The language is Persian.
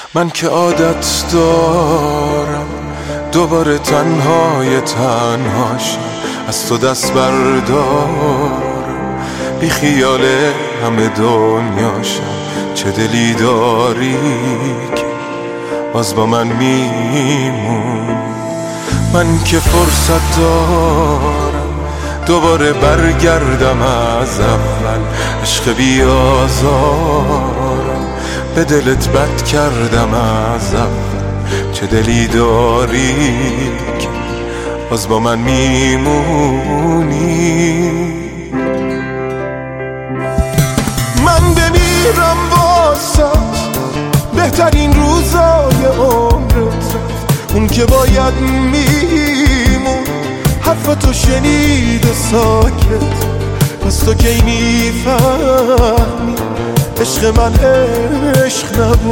من که عادت دارم دوباره تنهای تنهاشم، از تو دست بردارم، بی خیال همه دنیاشم. چه دلی داری که باز با من میمون. من که فرصت دارم دوباره برگردم از اول، عشق بیازارم به دلت بد کردم از اول. چه دلی داری که باز با من میمونی. من بمیرم واسه بهترین روزای عمرت، اون که باید میمون حرفتو شنید و ساکت. پس تو کی میفهمی عشق من عشق نبود.